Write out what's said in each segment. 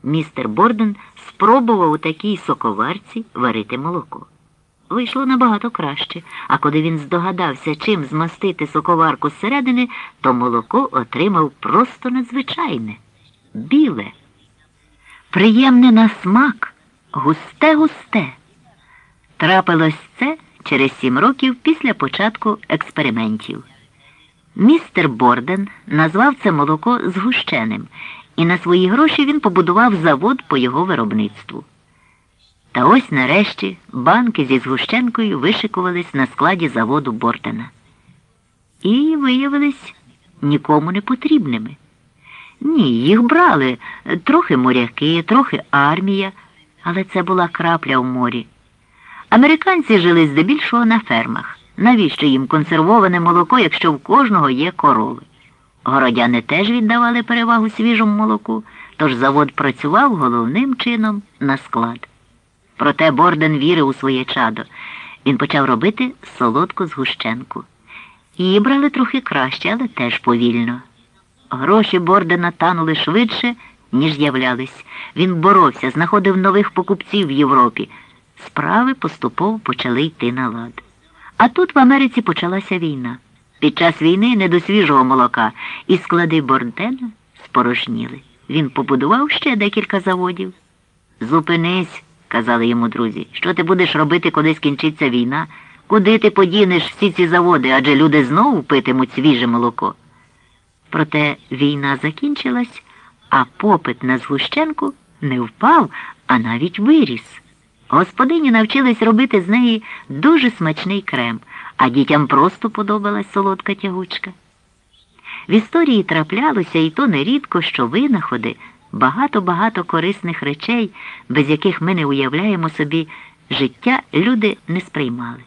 Містер Борден спробував у такій соковарці варити молоко. Вийшло набагато краще, а коли він здогадався, чим змастити соковарку зсередини, то молоко отримав просто надзвичайне – біле. Приємне на смак, густе-густе. Трапилось це через 7 років після початку експериментів. Містер Борден назвав це молоко згущеним, і на свої гроші він побудував завод по його виробництву. Та ось нарешті банки зі згущенкою вишикувались на складі заводу Бордена. І виявились нікому не потрібними. Ні, їх брали трохи моряки, трохи армія, але це була крапля в морі. Американці жили здебільшого на фермах. Навіщо їм консервоване молоко, якщо в кожного є корови? Городяни теж віддавали перевагу свіжому молоку, тож завод працював головним чином на склад. Проте Борден вірив у своє чадо. Він почав робити солодку згущенку. Її брали трохи краще, але теж повільно. Гроші Бордена танули швидше, ніж з'являлись. Він боровся, знаходив нових покупців в Європі. Справи поступово почали йти на лад. А тут в Америці почалася війна. Під час війни не до свіжого молока, і склади Бордена спорожніли. Він побудував ще декілька заводів. «Зупинись», – казали йому друзі, – «що ти будеш робити, коли скінчиться війна? Куди ти подінеш всі ці заводи, адже люди знову питимуть свіже молоко?» Проте війна закінчилась, а попит на згущенку не впав, а навіть виріс. Господині навчились робити з неї дуже смачний крем, а дітям просто подобалась солодка тягучка. В історії траплялося, і то нерідко, що винаходи, багато-багато корисних речей, без яких ми не уявляємо собі життя, люди не сприймали.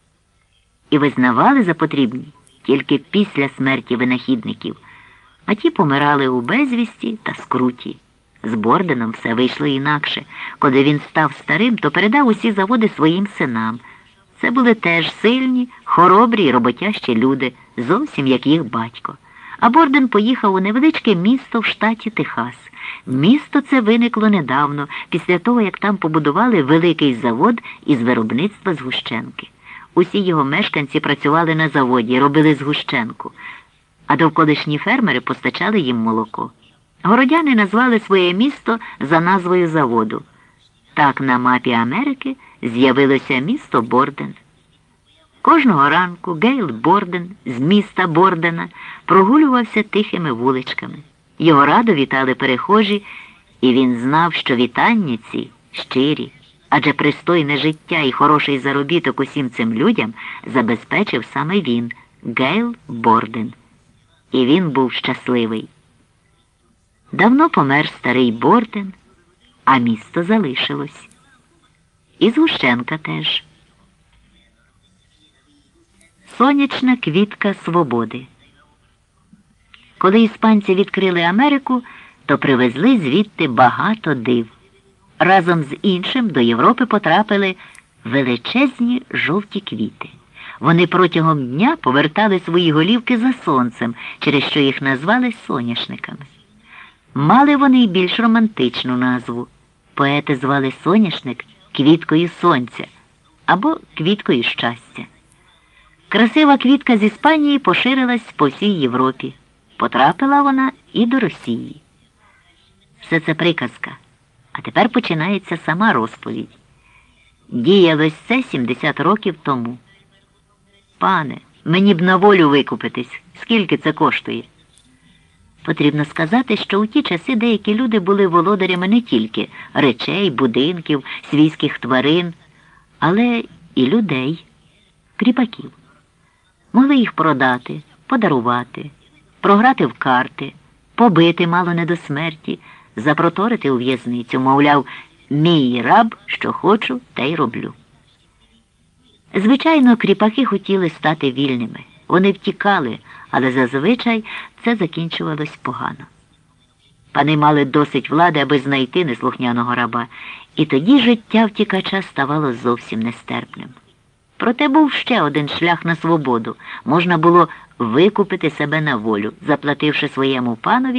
І визнавали за потрібні тільки після смерті винахідників, а ті помирали у безвісті та скруті. З Борденом все вийшло інакше. Коли він став старим, то передав усі заводи своїм синам. Це були теж сильні, хоробрі й роботящі люди, зовсім як їх батько. А Борден поїхав у невеличке місто в штаті Техас. Місто це виникло недавно, після того, як там побудували великий завод із виробництва згущенки. Усі його мешканці працювали на заводі, робили згущенку, а довколишні фермери постачали їм молоко. Городяни назвали своє місто за назвою заводу. Так на мапі Америки з'явилося місто Борден. Кожного ранку Гейл Борден з міста Бордена прогулювався тихими вуличками. Його радо вітали перехожі, і він знав, що вітання ці щирі, адже пристойне життя і хороший заробіток усім цим людям забезпечив саме він, Гейл Борден. І він був щасливий. Давно помер старий Борден, а місто залишилось. І згущенка теж. Сонячна квітка свободи. Коли іспанці відкрили Америку, то привезли звідти багато див. Разом з іншим до Європи потрапили величезні жовті квіти. Вони протягом дня повертали свої голівки за сонцем, через що їх назвали соняшниками. Мали вони й більш романтичну назву. Поети звали соняшник квіткою сонця або квіткою щастя. Красива квітка з Іспанії поширилась по всій Європі. Потрапила вона і до Росії. Все це приказка. А тепер починається сама розповідь. Діялось це 70 років тому. Пане, мені б на волю викупитись. Скільки це коштує? Потрібно сказати, що у ті часи деякі люди були володарями не тільки речей, будинків, свійських тварин, але і людей, кріпаків. Могли їх продати, подарувати, програти в карти, побити мало не до смерті, запроторити у в'язницю, мовляв, мій раб, що хочу, те й роблю. Звичайно, кріпаки хотіли стати вільними. Вони втікали, але зазвичай це закінчувалось погано. Пани мали досить влади, аби знайти неслухняного раба, і тоді життя втікача ставало зовсім нестерпним. Проте був ще один шлях на свободу. Можна було викупити себе на волю, заплативши своєму панові